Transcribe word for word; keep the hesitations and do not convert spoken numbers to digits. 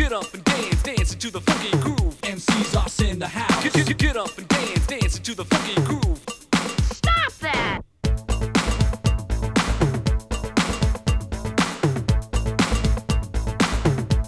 Get up and dance, dance into the funky groove. M Cs us in the house. Get, get, get up and dance, dance into the funky groove.